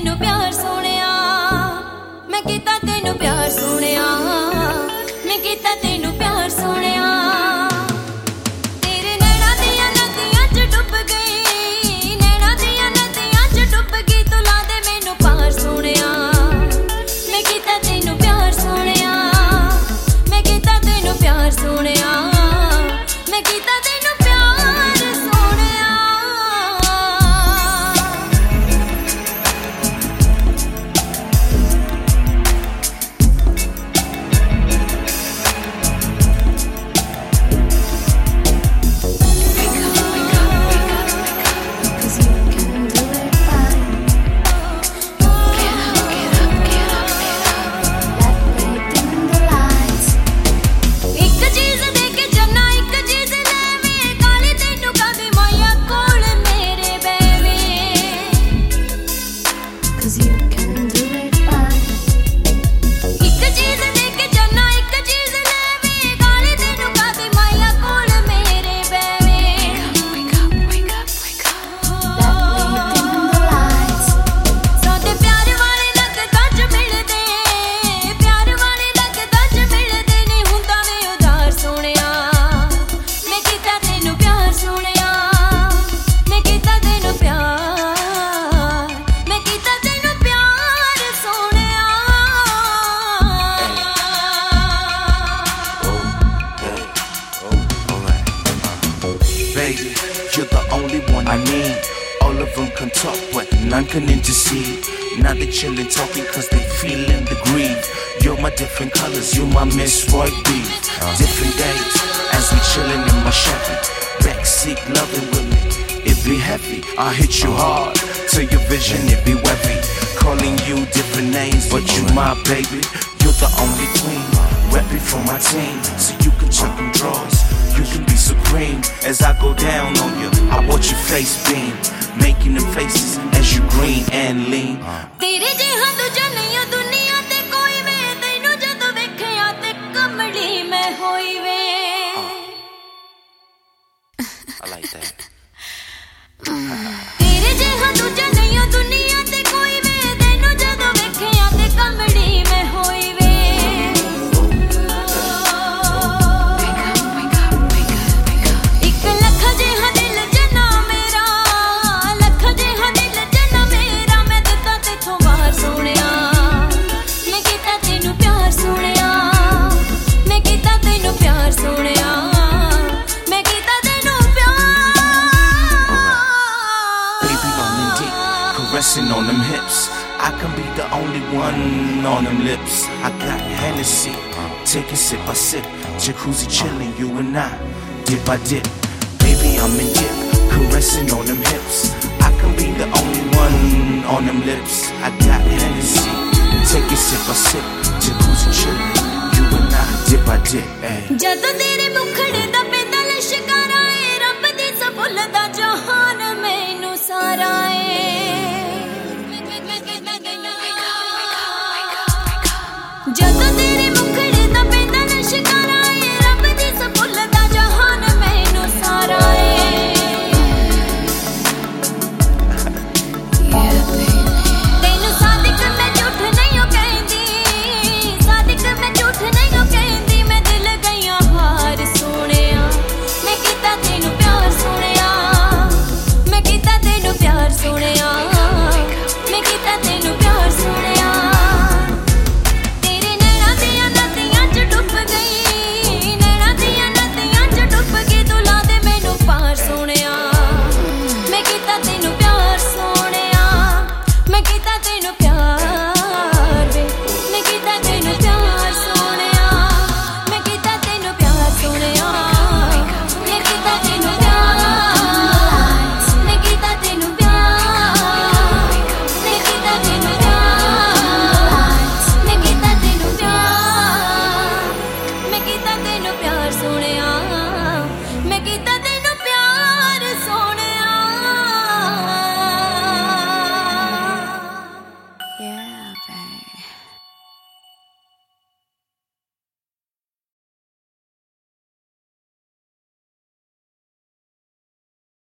I mean, all of them can talk, but none can intercede. Now they chillin' talking cause they feelin' the grief. You're my different colors, you're my Miss Roy Beef. Different days, as we chillin' in my Chevy. Backseat loving with me, it be heavy. I hit you hard, till your vision it be wavy. Calling you different names, but you my baby. You're the only queen, reppin' for my team. So you can chuck them drawers, you can be supreme. As I go down on you, I watch your face beam, making the faces as you green and lean. तेरे जिहा दूजा नहीं दुनिया ते कोई वे, तैनू जदों वेखिया ते कमली मैं होई वे. I like that. तेरे जिहा दूजा नहीं दुनिया ते कोई वे, तैनू जदों वेखिया ते कमली मैं होई वे. Caressing on them hips, I can be the only one on them lips. I got Hennessy, take it sip by sip. Jacuzzi chillin', you and I, dip by dip. Baby, I'm in dip, caressing on them hips. I can be the only one on them lips. I got Hennessy, take it sip by sip. Jacuzzi chillin', you and I, dip by dip. ਜਦੋਂ ਤੇਰੇ ਮੁਖੜੇ ਦਾ ਪੈਂਦਾ ਲਸ਼ਕਾਰਾ ਏ, ਰੱਬ ਦੀ ਸਬੁੱਲ ਦਾ ਜਹਾਨ ਮੈਨੂੰ ਸਾਰਾ ਏ. ਜਦੋਂ ਤੇਰੇ ਮੁਖੜੇ ਦਾ ਪੈਂਦਾ ਲਸ਼ਕਾਰਾ ਏ, ਰੱਬ ਦੀ ਸਬੁੱਲ ਦਾ ਜਹਾਨ ਮੈਨੂੰ ਸਾਰਾ ਏ. ਤੈਨੂੰ ਸਾਦਿਕ ਮੈਂ ਝੂਠ ਨਹੀਂ ਕਹਿੰਦੀ, ਸਾਦਿਕ ਮੈਂ ਝੂਠ ਨਹੀਂ ਕਹਿੰਦੀ. ਮੈਂ ਦਿਲ ਗਈਆਂ ਹਾਰ ਸੋਹਣਿਆ, ਮੈਂ ਕੀਤਾ ਤੈਨੂੰ ਪਿਆਰ ਸੋਹਣਿਆ, ਮੈਂ ਕੀਤਾ ਤੈਨੂੰ ਪਿਆਰ ਸੋਹਣਿਆ, ਮੈਂ ਕੀਤਾ ਤੈਨੂੰ ਪਿਆਰ ਸੋਹਣਿਆ. Yeah, babe.